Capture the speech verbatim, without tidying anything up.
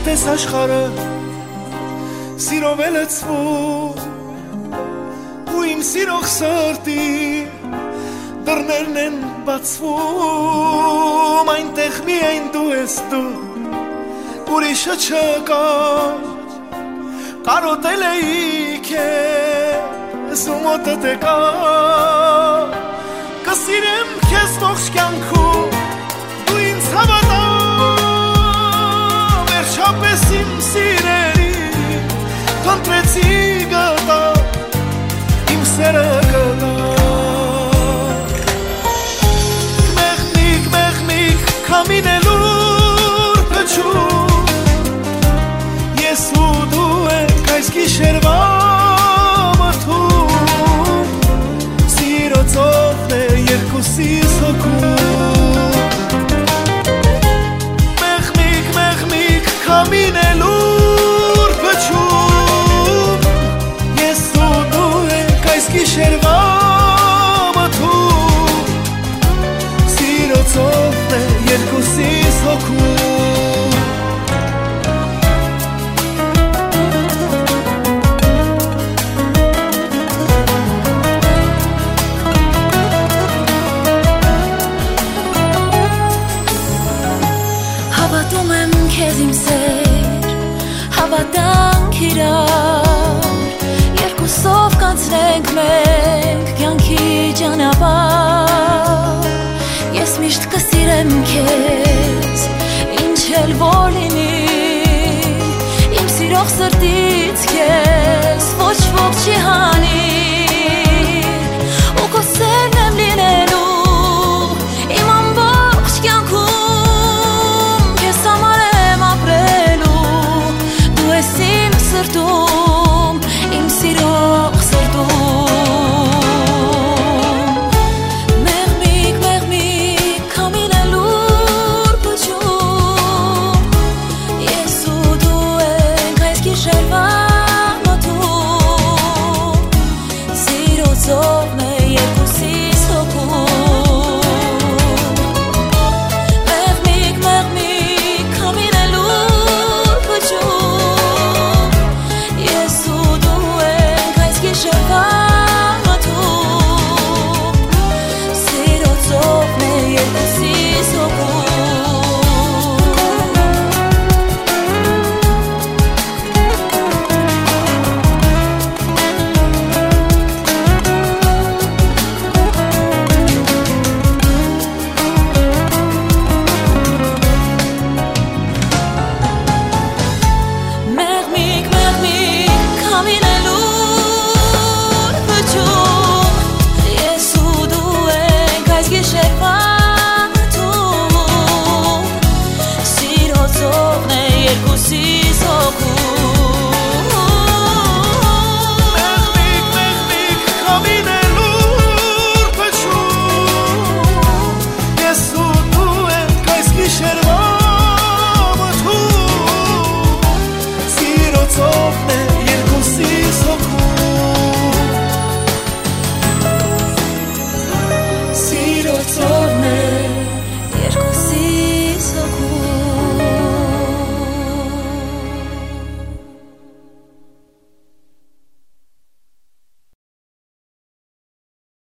Եթե տես աշխարը սիրով է լցվում ու իմ սիրող սրտի դռներն են բացվում, այնտեղ միայն դու ես դու, ուրիշը չկա, կարոտել էի քեզ ու մոտդ եկա, կսիրեմ քեզ ողջ կյանքում, դու ինձ հավատա, վերջապես իմ սիրելի, խնդրեցի գտա, իմ սերը գտա. Քամինելուր փչում ես ու դու ենք այս գիշերվա մթում սիրո ծովն է երկուսիս հոգում մեղմիկ մեղմիկ քամինելուր փչում ես ու դու ենք այս գիշերվա մթում սիրո ծովն է երկուսիս հոգում Հավատում եմ քեզ իմ սեր հավատանք իրար երկուսով կանցնենք մենք կյանքի ճանապարհ ես միշտ կսիրեմ քեզ ինչ էլ որ լինի իմ սիրող սրտից քեզ ոչ ոք չի հանի ու քո սերն եմ լինելու իմ ամբողջ կյանքում քեզ համար եմ ապրելու դու ես իմ սրտում իմ սիրող սրտում of me